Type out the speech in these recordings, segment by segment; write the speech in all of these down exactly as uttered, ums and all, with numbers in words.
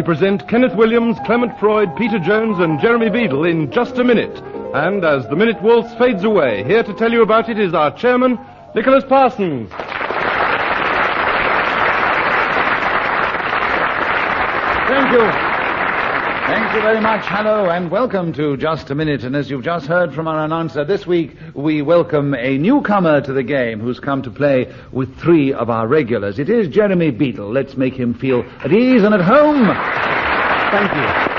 present Kenneth Williams, Clement Freud, Peter Jones, and Jeremy Beadle in Just a Minute. And as the minute waltz fades away, here to tell you about it is our chairman, Nicholas Parsons. Thank you. Thank you very much. Hello and welcome to Just a Minute. And as you've just heard from our announcer, this week we welcome a newcomer to the game who's come to play with three of our regulars. It is Jeremy Beadle. Let's make him feel at ease and at home. Thank you.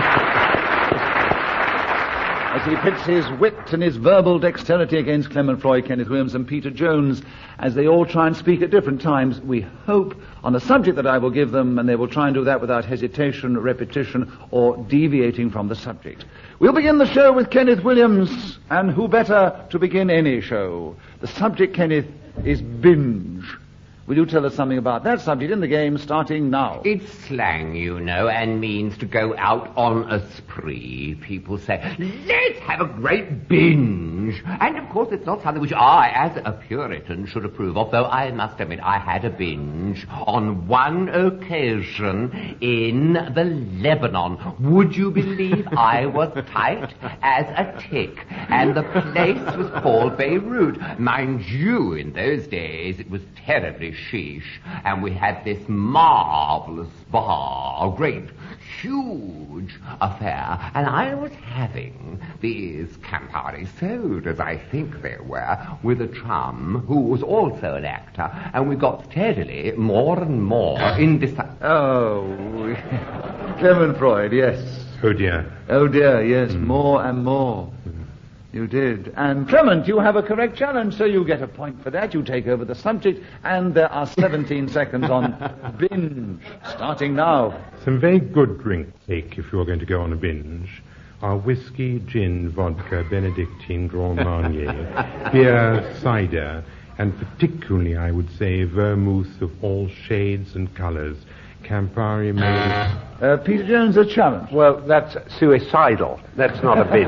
As he pits his wit and his verbal dexterity against Clement Freud, Kenneth Williams, and Peter Jones, as they all try and speak at different times, we hope, on a subject that I will give them, and they will try and do that without hesitation, repetition, or deviating from the subject. We'll begin the show with Kenneth Williams, and who better to begin any show? The subject, Kenneth, is binge. Will you tell us something about that subject in the game, starting now? It's slang, you know, and means to go out on a spree. People say, let's have a great binge. And, of course, it's not something which I, as a Puritan, should approve of, though I must admit I had a binge on one occasion in the Lebanon. Would you believe I was tight as a tick? And the place was called Beirut. Mind you, in those days, it was terribly sheesh, and we had this marvelous bar, a great, huge affair, and I was having these Campari sodas, I think they were, with a chum who was also an actor, and we got steadily more and more in this... Oh, Clement Freud, yes. Oh, dear. Oh, dear, yes, mm. more and more. You did. And Clement, you have a correct challenge, so you get a point for that. You take over the subject, and there are seventeen seconds on binge, starting now. Some very good drinks, take, if you're going to go on a binge, are whiskey, gin, vodka, Benedictine, Grand Marnier, beer, cider, and particularly, I would say, vermouth of all shades and colours. Campari made... Uh, Peter Jones, a challenge. Well, that's suicidal. That's not a binge.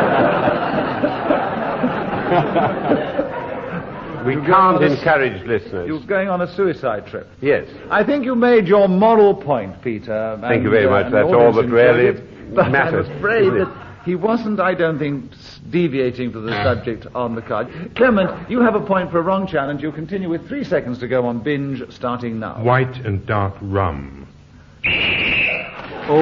We can't encourage listeners. You're going on a suicide trip. Yes. I think you made your moral point, Peter. Thank and, you very uh, much. That's all that really but matters. I'm afraid that he wasn't, I don't think, deviating from the subject on the card. Clement, you have a point for a wrong challenge. You continue with three seconds to go on binge, starting now. White and dark rum. Oh.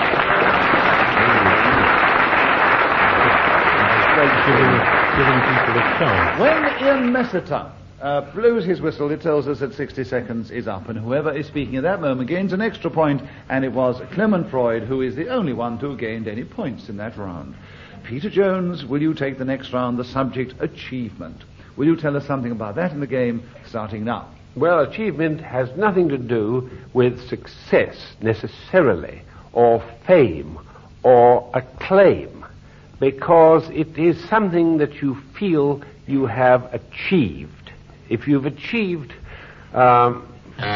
Giving, giving people a chance. When Ian Messerton uh, blows his whistle, it tells us that sixty seconds is up, and whoever is speaking at that moment gains an extra point, and it was Clement Freud who is the only one to have gained any points in that round. Peter Jones, will you take the next round, the subject, achievement? Will you tell us something about that in the game, starting now? Well, achievement has nothing to do with success, necessarily, or fame, or acclaim, because it is something that you feel you have achieved. If you've achieved... Um,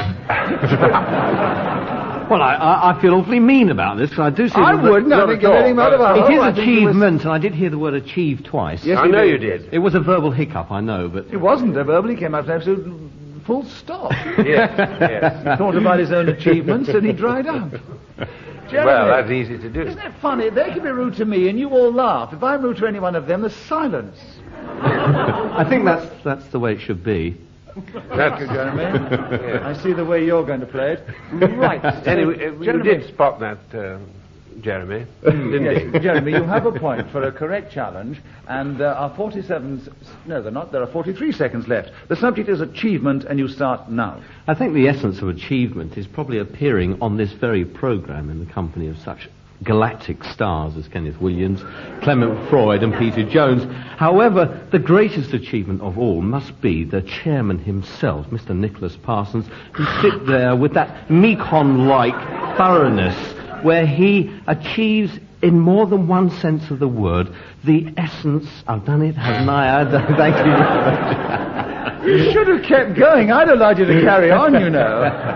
Well, I, I feel awfully mean about this, because I do see... I wouldn't. I think anything about it. It is achievement, and I did hear the word achieve twice. Yes, I know you did. It was a verbal hiccup, I know, but... It wasn't a verbal. He came out with an absolute full stop. Yes, yes. He thought about his own achievements, and he dried up. Jeremy, Well, that's easy to do. Isn't that funny? They can be rude to me, and you all laugh. If I'm rude to any one of them, there's silence. I think that's that's the way it should be. Thank you, Jeremy. Yes. I see the way you're going to play it. Right. Anyway, uh, you Jeremy- did spot that, uh, Jeremy, didn't Yes, you? Jeremy, you have a point for a correct challenge, and there are forty-seven... s- No, they're not. There are forty-three seconds left. The subject is achievement, and you start now. I think the essence of achievement is probably appearing on this very program in the company of such galactic stars as Kenneth Williams, Clement Freud, and Peter Jones. However, the greatest achievement of all must be the chairman himself, Mister Nicholas Parsons, who sit there with that Mekon-like thoroughness where he achieves, in more than one sense of the word, the essence... I've done it, haven't I? I've done, thank you very much. You should have kept going. I'd allowed you to carry on, you know.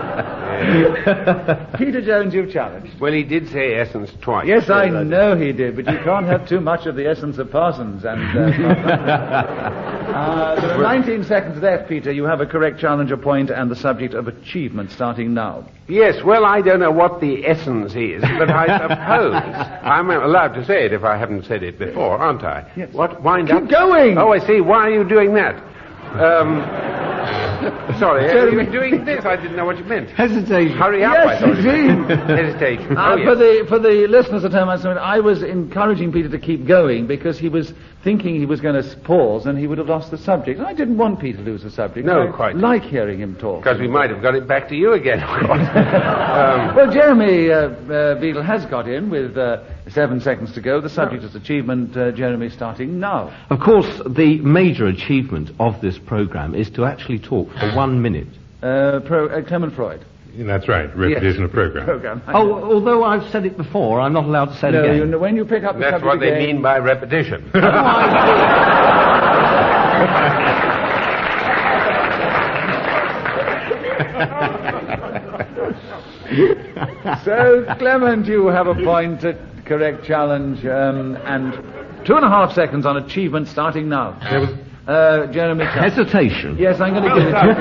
Peter Jones, you've challenged. Well, he did say essence twice. Yes, I know he did, but you can't have too much of the essence of Parsons. And uh, uh, there are nineteen seconds left, Peter. You have a correct challenger point and the subject of achievement starting now. Yes, well, I don't know what the essence is, but I suppose I'm allowed to say it if I haven't said it before, aren't I? Yes. What? Wind Keep up? going! Oh, I see. Why are you doing that? Um, sorry, are you doing this? I didn't know what you meant. Hesitation. Hurry up, Yes, I thought you meant. indeed. Hesitation. Uh, Oh, for yes. the for the listeners at home, I was encouraging Peter to keep going because he was thinking he was going to pause and he would have lost the subject. I didn't want Peter to lose the subject. No, I quite. like hearing him talk. Because we might have got it back to you again, of course. um, Well, Jeremy uh, uh, Beadle has got in with uh, seven seconds to go. The subject is achievement. Uh, Jeremy, starting now. Of course, the major achievement of this program is to actually talk for one minute. Uh, pro, uh, Clement Freud. That's right, repetition Yes. of program. Program. Oh, although I've said it before, I'm not allowed to say it no, again. you know, when you pick up the that's subject what they again, mean by repetition. So, Clement, you have a point, a correct challenge, um, and two and a half seconds on achievement starting now. There was Uh, Jeremy. challenge. Hesitation. Yes, I'm going to give it to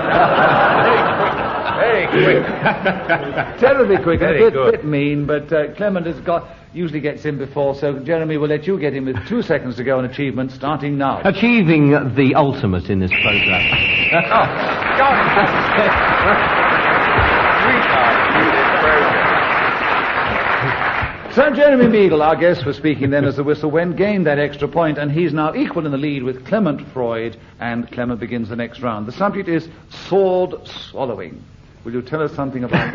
Very quick. you. Terribly quick, and a Very bit, good. bit mean, but uh, Clement has got, usually gets in before, so Jeremy will let you get in with two seconds to go on achievement starting now. Achieving the ultimate in this program. So Jeremy Beadle, our guest, was speaking then as the whistle went, gained that extra point, and he's now equal in the lead with Clement Freud, and Clement begins the next round. The subject is sword swallowing. Will you tell us something about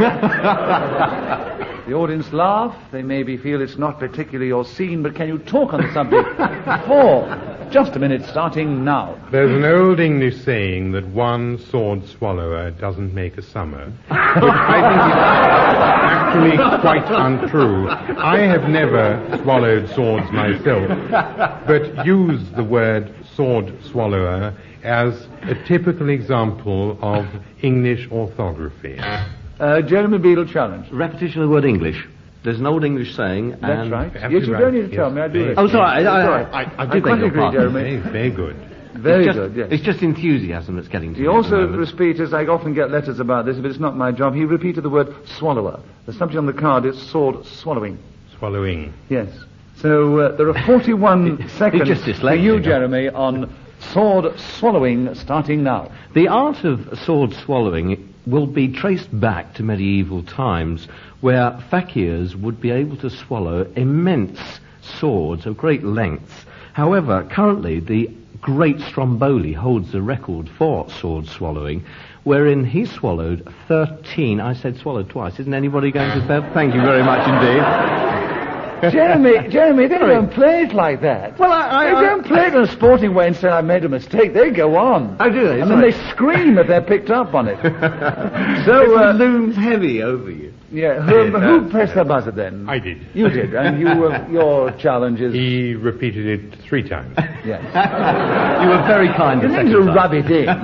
that? The audience laugh. They maybe feel it's not particularly your scene, but can you talk on the subject for just a minute, starting now? There's an old English saying that one sword swallower doesn't make a summer, but I think it's actually quite untrue. I have never swallowed swords myself, but use the word sword swallower as a typical example of English orthography. Uh, Jeremy Beadle challenge. Repetition of the word English. There's an old English saying. That's and right. Yes, Absolutely you right. don't need to tell Yes, me. I do very- it. Oh, sorry. I, I, Sorry. I, I, I I do quite beg your agree, pardon. Jeremy. Very, very good. Very It's just, good, yes. It's just enthusiasm that's getting to He me at the also moment. repeated, I often get letters about this, but it's not my job, he repeated the word swallower. The subject on the card is sword swallowing. Swallowing. Yes. So uh, there are forty-one seconds just for dyslexic, you, huh? Jeremy, on sword swallowing starting now. The art of sword swallowing will be traced back to medieval times, where fakirs would be able to swallow immense swords of great lengths. However, currently the great Stromboli holds the record for sword swallowing, wherein he swallowed thirteen. I said swallowed twice. Isn't anybody going to say? Thank you very much indeed. Jeremy, Jeremy, they don't play it like that. Well, I- I- they I- don't play it in a sporting way and say, I made a mistake. They go on. Oh, do they? And then Sorry. they scream if they're picked up on it. So so, uh, it looms heavy over you. yeah, who, Yes, who uh, pressed the buzzer then? I did. You did, and you, uh, your challenge is... He repeated it three times. Yes. You were very kind You the need second to time. rub it in.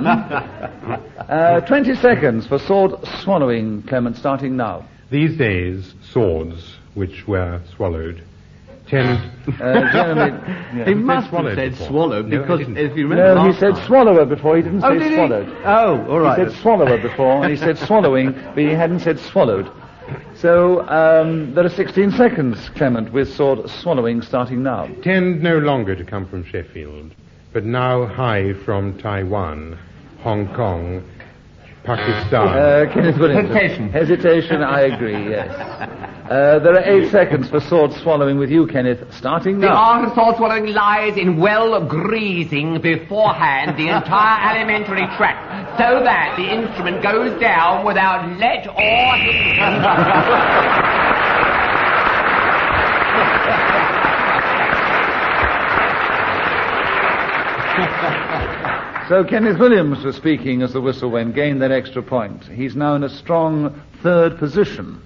uh, twenty seconds for sword swallowing, Clement, starting now. These days, swords, which were swallowed, tend... Uh, Jeremy... yeah. He must have swallowed said before. swallowed, No, I because didn't. if you remember No, he last said time- swallower before. He didn't Oh, say did he? swallowed. Oh, all right. He said swallower before, and he said swallowing, but he hadn't said swallowed. So, um, there are sixteen seconds, Clement, with sword swallowing starting now. tend no longer to come from Sheffield, but now high from Taiwan, Hong Kong, Pakistan. Uh, Kenneth Williams. Hesitation. Hesitation, I agree, yes. Uh, there are eight seconds for sword swallowing with you, Kenneth, starting The now. art of sword swallowing lies in well greasing beforehand the entire alimentary tract so that the instrument goes down without let or hindrance. So Kenneth Williams was speaking as the whistle went, gained that extra point. He's now in a strong third position.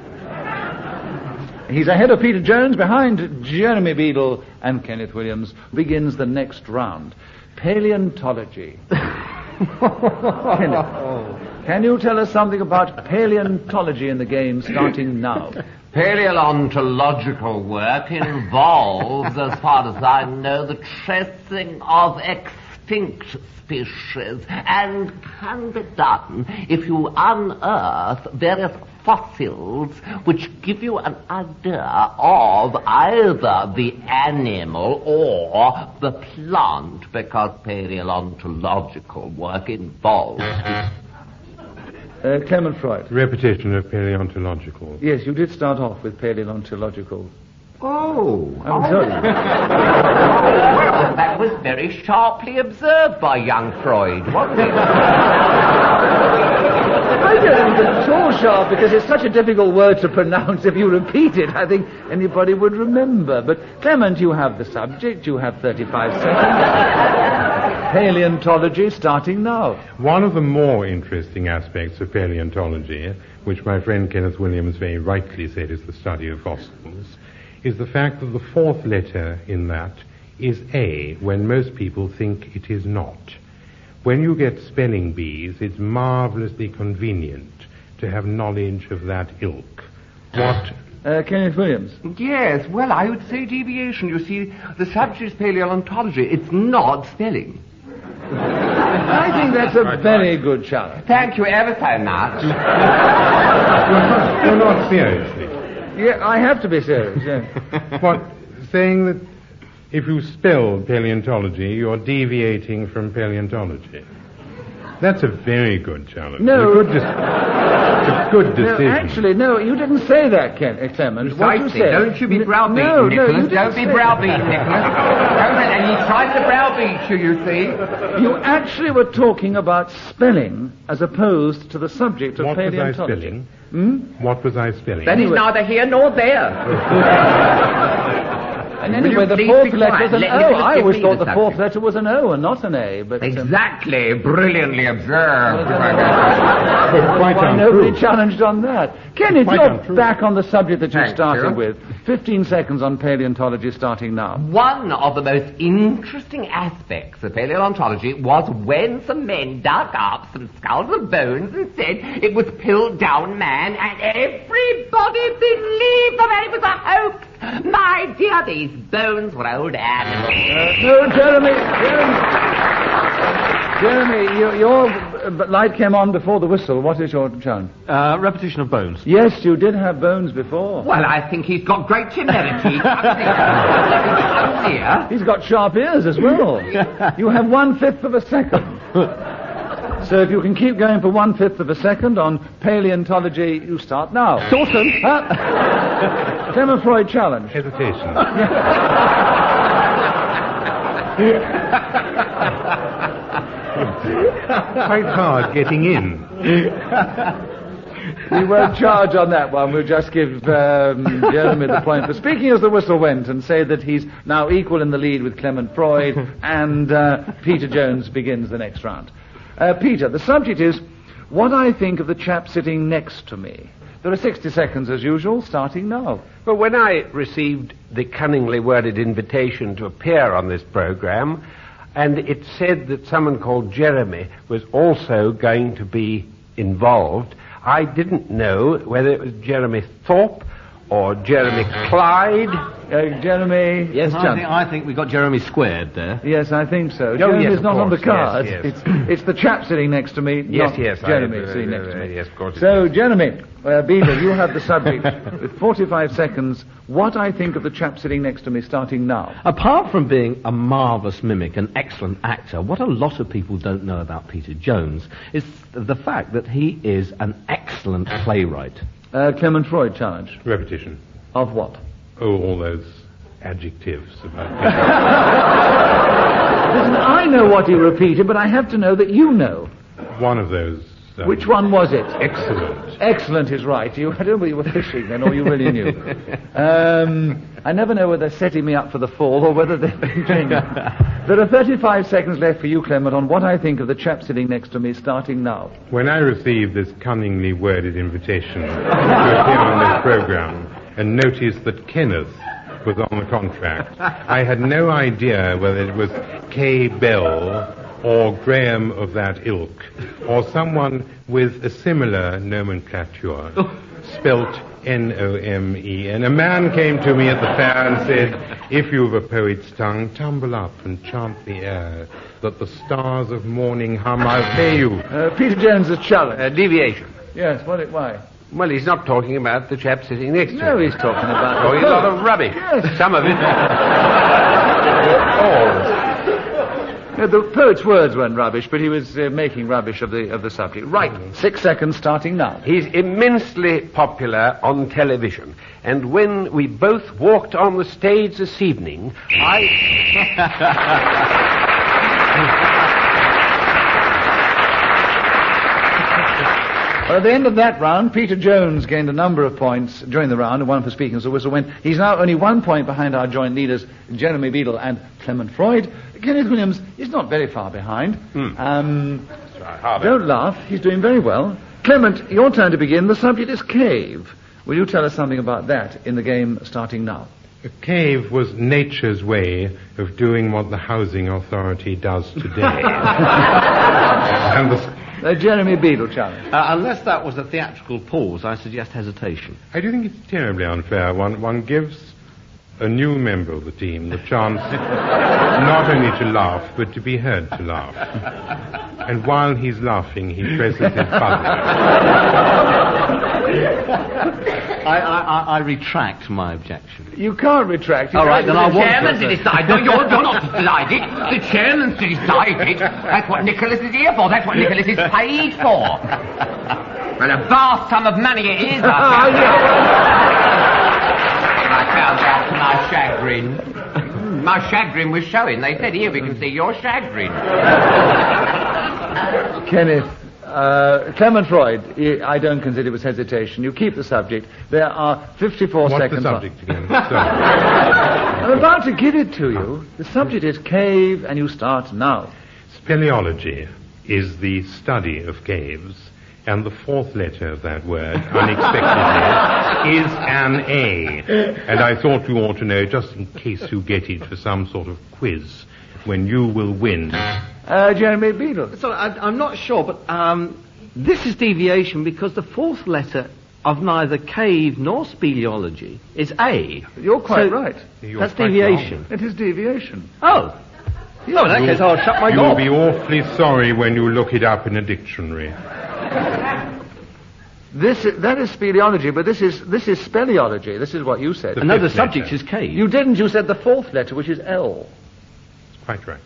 He's ahead of Peter Jones, behind Jeremy Beadle and Kenneth Williams. Begins the next round. Paleontology. Kenneth, Can you tell us something about paleontology in the game starting now? Paleontological work involves, as far as I know, the tracing of extinct species and can be done if you unearth various fossils which give you an idea of either the animal or the plant, because paleontological work involves... Uh, Clement Freud. Repetition of paleontological. Yes, you did start off with paleontological. Oh. I'm sorry. Well, that was very sharply observed by young Freud, wasn't it? I don't think it's at all sharp, because it's such a difficult word to pronounce. If you repeat it, I think anybody would remember. But, Clement, you have the subject. You have thirty-five seconds. Paleontology starting now. One of the more interesting aspects of paleontology, which my friend Kenneth Williams very rightly said is the study of fossils, is the fact that the fourth letter in that is A, when most people think it is not. When you get spelling bees, it's marvelously convenient to have knowledge of that ilk. What... Uh, Kenneth Williams. Yes, well, I would say deviation. You see, the subject is paleontology. It's not spelling. I think that's a very good challenge. Thank you ever so much. You're not seriously. Yeah, I have to be serious, yeah. What, saying that if you spell paleontology, you're deviating from paleontology? That's a very good challenge. No. A good, dis- a good decision. No, actually, no, you didn't say that, Ken, uh, Clement. What you said... Don't you be browbeaten, no, Nicholas. No, you don't be browbeaten, Nicholas. Don't, and he tried to browbeat you, you see. You actually were talking about spelling as opposed to the subject of what paleontology. What was I spelling? Hmm? What was I spelling? Then he's neither here nor there. And anyway, the fourth letter was an O. I always thought the fourth letter was an O and not an A. But exactly, um, brilliantly observed. Quite Why nobody challenged on that. Kenneth, Quite you're untrue. back on the subject that you Thank started you. with. Fifteen seconds on paleontology starting now. One of the most interesting aspects of paleontology was when some men dug up some skulls and bones and said it was Piltdown Man, and everybody believed that it was a hoax. My dear, these bones were old animals. Uh, no, Jeremy, Jeremy, Jeremy, your, your uh, light came on before the whistle. What is your challenge? Uh, repetition of bones. Yes, you did have bones before. Well, I think he's got great temerity. Here. He's got sharp ears as well. You have one-fifth of a second. So if you can keep going for one-fifth of a second on paleontology, you start now. Dawson! Huh? Clement Freud challenge. Hesitation. Quite hard getting in. We won't charge on that one. We'll just give um, Jeremy the point for speaking as the whistle went and say that he's now equal in the lead with Clement Freud, and uh, Peter Jones begins the next round. Uh, Peter, the subject is what I think of the chap sitting next to me. There are sixty seconds as usual, starting now. Well, when I received the cunningly worded invitation to appear on this program, and it said that someone called Jeremy was also going to be involved, I didn't know whether it was Jeremy Thorpe or Jeremy Clyde. Uh, Jeremy... Yes, I John. think, I think we got Jeremy squared there. Yes, I think so. Oh, Jeremy's yes, of not on the course, card. yes, yes. It's, it's the chap sitting next to me, Yes, not yes, I- Jeremy uh, sitting next to uh, me. yes, of course it So, is. Jeremy, uh, Beaver, you have the subject with forty-five seconds. What I think of the chap sitting next to me, starting now. Apart from being a marvellous mimic, an excellent actor, what a lot of people don't know about Peter Jones is the fact that he is an excellent playwright. Uh, Clement Freud challenge. Repetition. Of what? Oh, all those adjectives about Listen, I know what he repeated, but I have to know that you know. one of those. Um, Which one was it? Excellent. Excellent is right. You, I don't know whether you were fishing then, or you really knew. Um, I never know whether they're setting me up for the fall or whether they're being genuine. There are thirty-five seconds left for you, Clement, on what I think of the chap sitting next to me, starting now. When I received this cunningly worded invitation to appear on this program and noticed that Kenneth was on the contract, I had no idea whether it was K. Bell or Graham of that ilk, or someone with a similar nomenclature, spelt N O M E. And a man came to me at the fair and said, if you've a poet's tongue, tumble up and chant the air, that the stars of morning hum, I'll pay you. Uh, Peter Jones' challenge. Uh, deviation. Yes, what? It, why? Well, he's not talking about the chap sitting next to him. No, he's talking about... Talking a lot of rubbish. Yes. Some of it. All. No, the poet's words weren't rubbish, but he was uh, making rubbish of the of the subject. Right, six seconds starting now. He's immensely popular on television. And when we both walked on the stage this evening, I... Well, at the end of that round, Peter Jones gained a number of points during the round, and one for speaking as a whistle went. He's now only one point behind our joint leaders, Jeremy Beadle and Clement Freud. Kenneth Williams is not very far behind. Hmm. Um, right, don't laugh. He's doing very well. Clement, your turn to begin. The subject is cave. Will you tell us something about that in the game starting now? A cave was nature's way of doing what the housing authority does today. and the Uh, Jeremy Beadle challenge. Uh, unless that was a theatrical pause, I suggest hesitation. I do think it's terribly unfair. One, one gives a new member of the team the chance not only to laugh, but to be heard to laugh. And while he's laughing, he presses his buzzer. I, I, I, I retract my objection. You can't retract. All right, then I The want chairman's to. to decide. No, you're, you're not to decide it. The chairman's to decide it. That's what Nicholas is here for. That's what Nicholas is paid for. Well, a vast sum of money it is, I found out to my chagrin. My chagrin was showing. They said, here, we can see your chagrin. Kenneth, uh, Clement Freud, I don't consider it was hesitation. You keep the subject. There are fifty-four What's seconds. the subject again? Sorry. I'm about to give it to you. The subject is cave, and you start now. Speleology is the study of caves, and the fourth letter of that word, unexpectedly, is an A. And I thought you ought to know, just in case you get it for some sort of quiz, when you will win. Uh, Jeremy Beadle. So I, I'm not sure, but um, this is deviation because the fourth letter of neither cave nor speleology is A. You're quite So right. You're That's quite deviation. It is deviation. Oh. No, in that case I'll shut my You'll door. be awfully sorry when you look it up in a dictionary. This is, that is speleology, but this is this is speleology. This is what you said. The And no, the fifth subject letter. is cave. You didn't. You said the fourth letter, which is L. Quite right.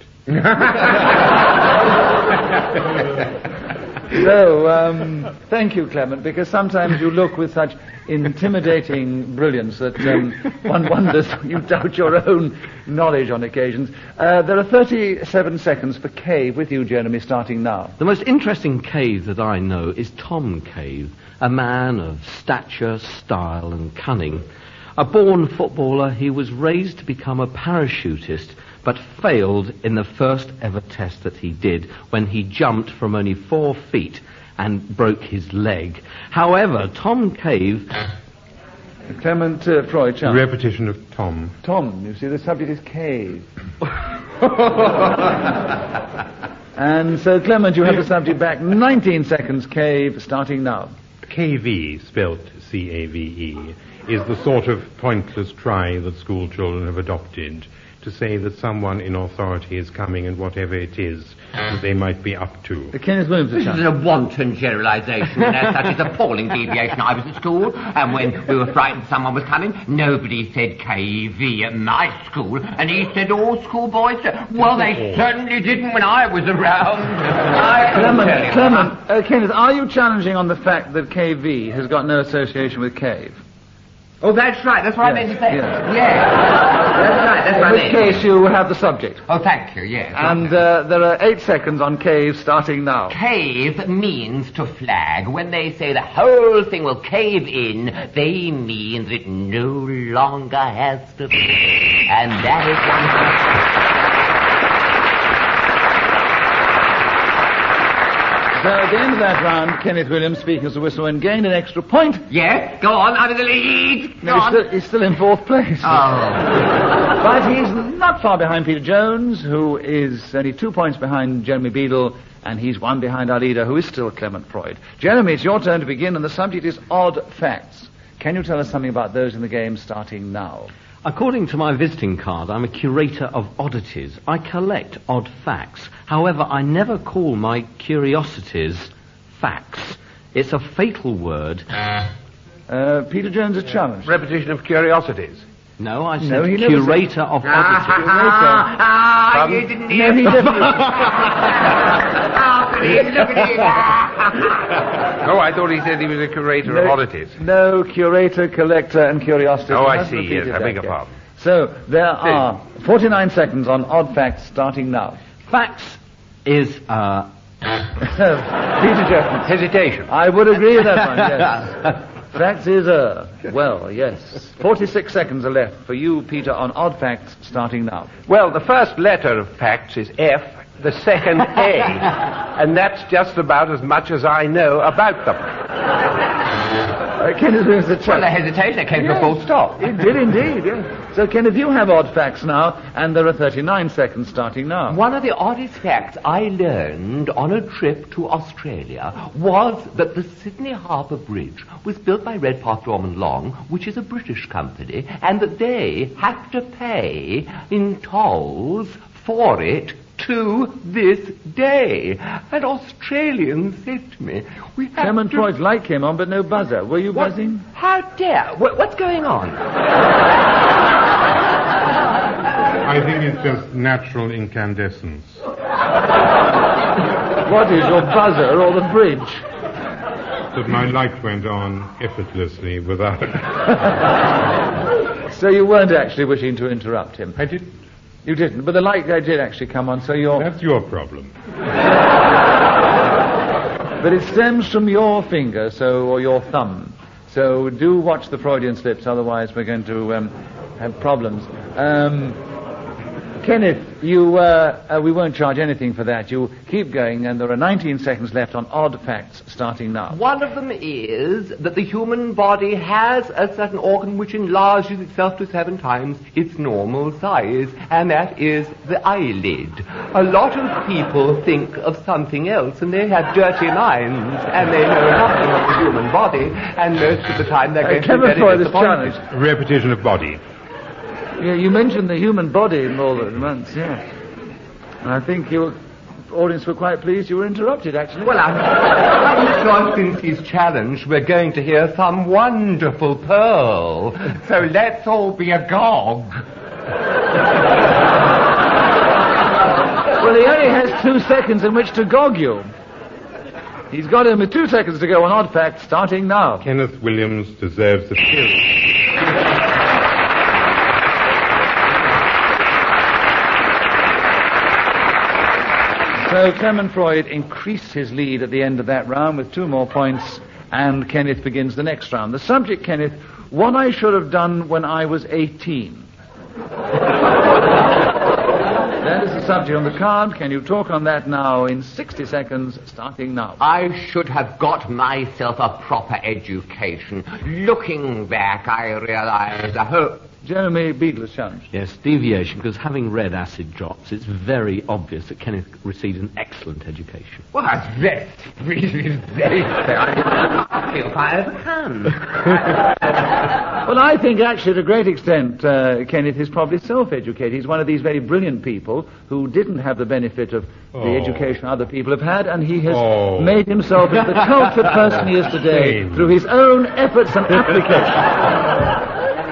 So, um, thank you, Clement, because sometimes you look with such intimidating brilliance that um, one wonders, you doubt your own knowledge on occasions. Uh, there are thirty-seven seconds for cave with you, Jeremy, starting now. The most interesting cave that I know is Tom Cave, a man of stature, style and cunning. A born footballer, he was raised to become a parachutist, but failed in the first ever test that he did when he jumped from only four feet and broke his leg. However, Tom Cave... Clement uh, Freud, chance. Repetition of Tom. Tom, you see, the subject is cave. And so, Clement, you have the subject back. nineteen seconds, cave, starting now. K V, spelt C A V E, is the sort of pointless cry that school children have adopted to say that someone in authority is coming and whatever it is that they might be up to. Uh, Kenneth Williams, the This chance. is a wanton generalisation, and as such, it's appalling deviation. I was at school, and when we were frightened someone was coming, nobody said K V at my school, and he said all schoolboys said, well, they certainly didn't when I was around. I can tell Clement, you. Clement, uh, Kenneth, are you challenging on the fact that K V has got no association with cave? Oh, that's right, that's what I Yes, meant to say. yes. Yes. That's right, that's what I In which meant. case, you have the subject. Oh, thank you, yes. And uh, there are eight seconds on cave, starting now. Cave means to flag. When they say the whole thing will cave in, they mean that it no longer has to be. And that is one... So at the end of that round, Kenneth Williams, speaking as the whistleblower, gained an extra point. Yes, go on, I'm in the lead. Go No, he's on. still, he's still in fourth place. Oh. But he's not far behind Peter Jones, who is only two points behind Jeremy Beadle, and he's one behind our leader, who is still Clement Freud. Jeremy, it's your turn to begin, and the subject is odd facts. Can you tell us something about those in the game starting now? According to my visiting card, I'm a curator of oddities. I collect odd facts. However, I never call my curiosities facts. It's a fatal word. Uh, Peter Jones, a challenge. Repetition of curiosities. No, I said No, he never curator of oddities. Ah, you didn't hear No, he me. definitely... Ah, please, look at it. Oh, I thought he said he was a curator of oddities. No, curator, collector, and curiosity. Oh, I He hasn't see, repeated yes, I that beg your yet. pardon. So, there are forty-nine seconds on odd facts starting now. Facts is, uh... Peter Jones. Hesitation. I would agree with that one, yes. Facts is, uh, well, yes. forty-six seconds are left for you, Peter, on odd facts starting now. Well, the first letter of facts is F, the second A, and that's just about as much as I know about them. Uh, Kenneth, there's a Well, the challenge. hesitation came to a full stop. It did indeed, yes. So, Kenneth, you have odd facts now, and there are thirty-nine seconds starting now. One of the oddest facts I learned on a trip to Australia was that the Sydney Harbour Bridge was built by Redpath Dorman Long, which is a British company, and that they have to pay in tolls for it to this day. And Australians said to me, we have Clement to... Freud's light came on, but no buzzer. Were you What? buzzing? How dare? What, what's going on? I think it's just natural incandescence. What is your buzzer or the bridge? But my light went on effortlessly without... So you weren't actually wishing to interrupt him. I did... You didn't, but the light uh, did actually come on, so you're... That's your problem. But it stems from your finger, so, or your thumb. So do watch the Freudian slips, otherwise we're going to um, have problems. Um, Kenneth, you, uh, uh, we won't charge anything for that. You keep going, and there are nineteen seconds left on odd facts starting now. One of them is that the human body has a certain organ which enlarges itself to seven times its normal size, and that is the eyelid. A lot of people think of something else, and they have dirty minds, and they know nothing of the human body, and most of the time they're going to be Clement Freud very is disappointed. challenged. Repetition of body. Yeah, you mentioned the human body more than once, yes. And I think your audience were quite pleased you were interrupted, actually. Well, I'm, I'm sure since he's challenged, we're going to hear some wonderful pearl. So let's all be agog. Well, he only has two seconds in which to gog you. He's got him with two seconds to go on odd facts, starting now. Kenneth Williams deserves the field. So Clement Freud increased his lead at the end of that round with two more points, and Kenneth begins the next round. The subject, Kenneth, what I should have done when I was eighteen. That is the subject on the card. Can you talk on that now in sixty seconds, starting now? I should have got myself a proper education. Looking back, I realize a whole... Jeremy Beadle is challenged. Yes, deviation, because having read Acid Drops, it's very obvious that Kenneth received an excellent education. Well, that's very, really very fair. I feel if I ever can. Well, I think actually to a great extent, uh, Kenneth is probably self-educated. He's one of these very brilliant people who didn't have the benefit of the Oh. education other people have had, and he has Oh. made himself into the cultured person he is today Shame. through his own efforts and application.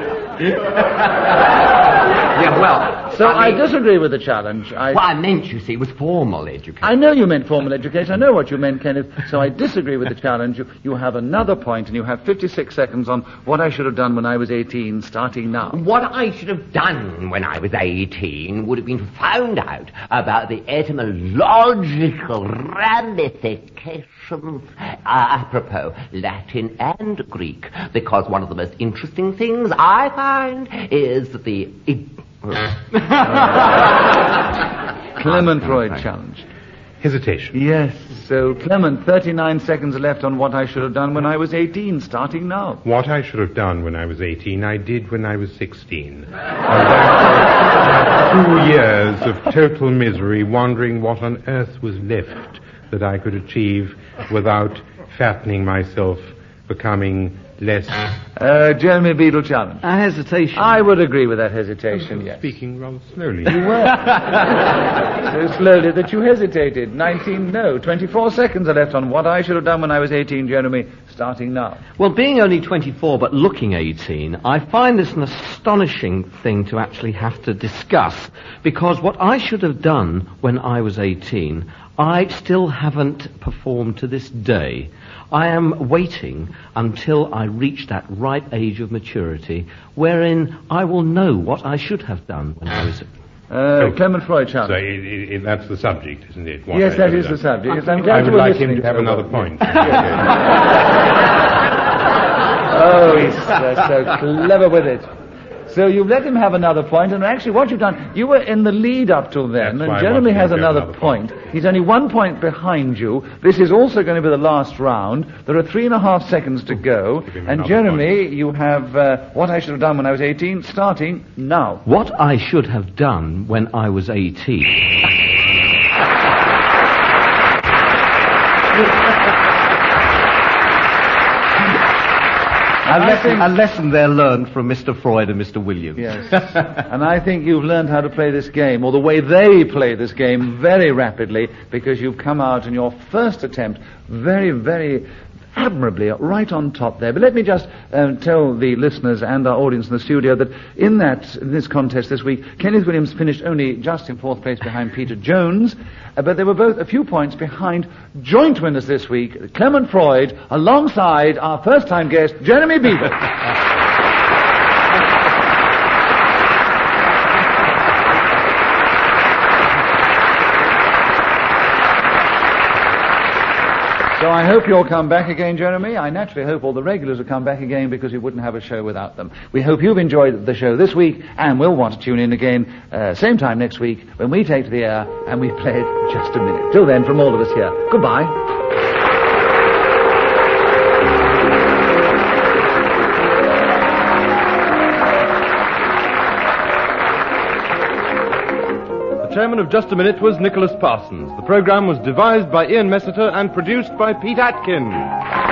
Yeah, well... So I, mean, disagree with the challenge. I, What I meant, you see, was formal education. I know you meant formal education. I know what you meant, Kenneth. So I disagree with the challenge. You, you have another point, and you have fifty-six seconds on what I should have done when I was eighteen, starting now. What I should have done when I was eighteen would have been found out about the etymological ramifications, uh, apropos Latin and Greek, because one of the most interesting things I find is that the... It, Clement Freud challenge. hesitation. Yes. So, Clement, thirty-nine seconds left on what I should have done when I was eighteen, starting now. What I should have done when I was eighteen, I did when I was sixteen. And after two years of total misery, wondering what on earth was left that I could achieve without fattening myself, becoming less... Uh, Jeremy Beadle challenge. A hesitation. I would agree with that hesitation, yes. Speaking rather slowly. You were. So slowly that you hesitated. nineteen, no. twenty-four seconds are left on what I should have done when I was eighteen, Jeremy, starting now. Well, being only twenty-four but looking eighteen, I find this an astonishing thing to actually have to discuss, because what I should have done when I was eighteen, I still haven't performed to this day. I am waiting until I reach that right age of maturity wherein I will know what I should have done when I was... Uh, Oh. Clement Freud challenge. So it, it, it, that's the subject, isn't it? What Yes, I that should is have the done. subject. Yes, I'm glad I you would were like listening him to have so another well. point. Oh, he's uh, so clever with it. So you've let him have another point, and actually what you've done, you were in the lead up till then, That's and why I Jeremy wanted has him to have another, another point. point. He's only one point behind you. This is also going to be the last round. There are three and a half seconds to go, Give him and another Jeremy, you have uh, what I should have done when I was eighteen, starting now. What I should have done when I was eighteen... A lesson, a lesson there learned from Mister Freud and Mister Williams. Yes. And I think you've learned how to play this game, or the way they play this game, very rapidly, because you've come out in your first attempt very, very admirably right on top there. But let me just uh, tell the listeners and our audience in the studio that in that in this contest this week, Kenneth Williams finished only just in fourth place behind Peter Jones, uh, but they were both a few points behind joint winners this week, Clement Freud, alongside our first-time guest, Jeremy Beadle. So I hope you'll come back again, Jeremy. I naturally hope all the regulars will come back again, because we wouldn't have a show without them. We hope you've enjoyed the show this week, and we'll want to tune in again uh, same time next week when we take to the air and we play it just a minute. Till then, from all of us here, goodbye. The chairman of Just a Minute was Nicholas Parsons. The program was devised by Ian Messiter and produced by Pete Atkin.